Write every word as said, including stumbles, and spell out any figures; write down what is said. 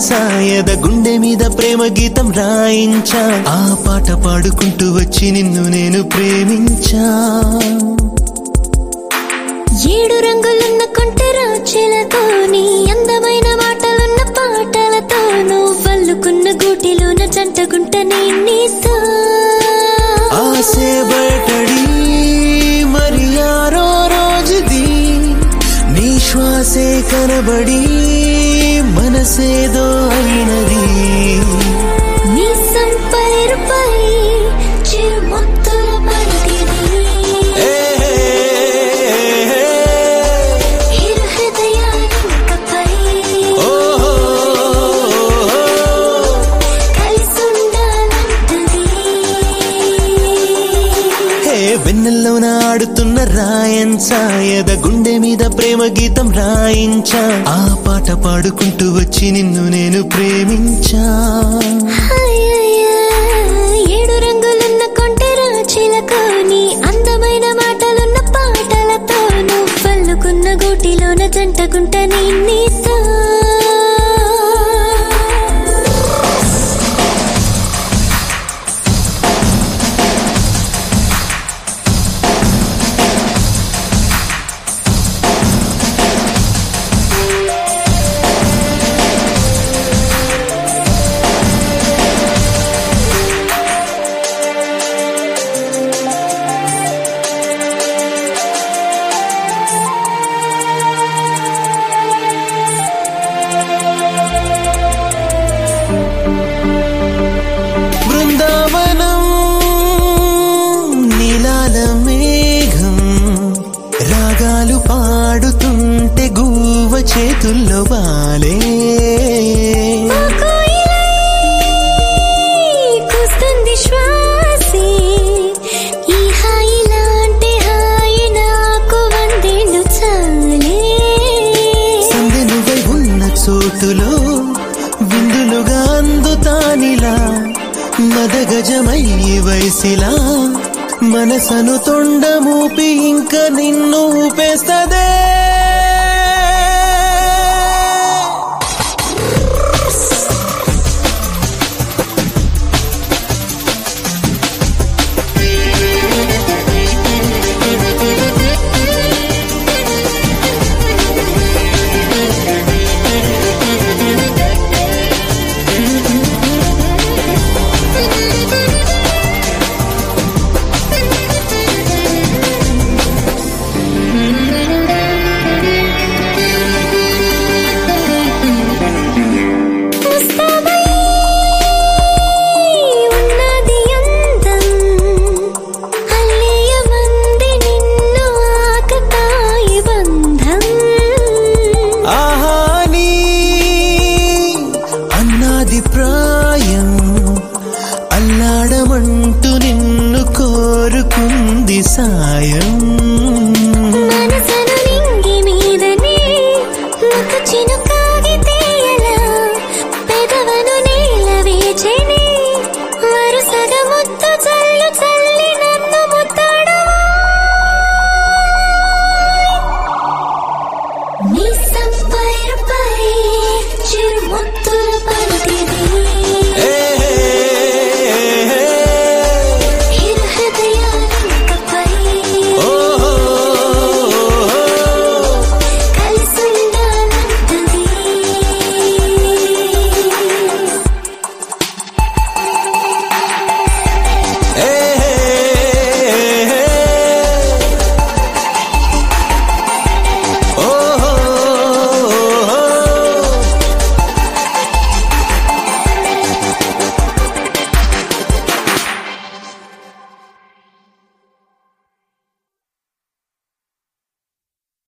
రాయంచా ఎద గుండె మీద ప్రేమ గీతం రాయించా ఆ పాట పాడుకుంటూ వచ్చి నిన్ను నేను ప్రేమించా ఏడు రంగులున్న కొంటెరా చిలతో నీ అందమైన మాటలున్న పాటలతో నువ్వల్లుకున్న గూటిలోన జంటగుంట నీ నీతో ఆసే బయటడి మరి ఆరో రోజుది నీ శ్వాసే కనబడి మనసేదో అయినది నీ సంపైరుపై చిరుముత్తుల పలికిది ఇరు హృదయాలపై కలిసుండాలంటది వెన్నెల్లోన ఆడుతున్న రాయంచా ఎద గుండె మీద ప్రేమ గీతం రాయించా ఆ పాట పాడుకుంటూ వచ్చి నిన్ను నేను ప్రేమించా ఏడు రంగులున్న కొంటెరా చిలక నీ అందమైన మాటలున్న పాటలతో నువ్వల్లుకున్న గూటిలోన జంటగుంట నీ నీతో బృందావనం నీలాల మేఘం రాగాలు పాడుతుంటే గువ్వ చేతుల్లో వాలే కూస్తుంది శ్వాసే ఈ హాయి లాంటి హాయి నాకు వందేళ్ళు చాలే సందె నువ్వై ఉన్న చోటులో విందులుగా అందుతానిలా మదగజమై వయసిలా మనసను తొండమూపి ఇంక నిన్ను ఊపేస్తదే